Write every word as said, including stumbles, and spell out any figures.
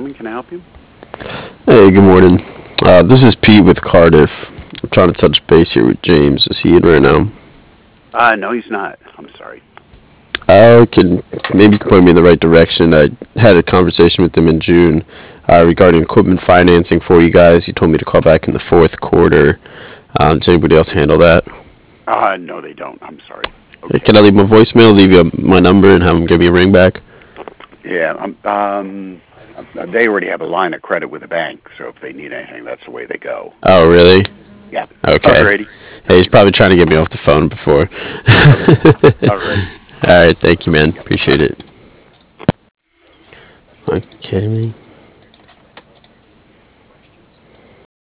Plumbing. Can I help you? Hey, good morning. Uh, this is Pete with Cardiff. I'm trying to touch base here with James. Is he in right now? Uh, no, he's not. I'm sorry. Uh, can maybe you can point me in the right direction. I had a conversation with him in June uh, regarding equipment financing for you guys. He told me to call back in the fourth quarter. Um, does anybody else handle that? Uh, no, they don't. I'm sorry. Hey, Okay. can I leave my voicemail, leave you my number, and have him give me a ring back? Yeah. Um. um uh, they already have a line of credit with the bank, so if they need anything, that's the way they go. Oh, really? Yeah. Okay. Alrighty. Hey, he's probably trying to get me off the phone before. Alrighty. All right, thank you, man. Appreciate it. Are you kidding me?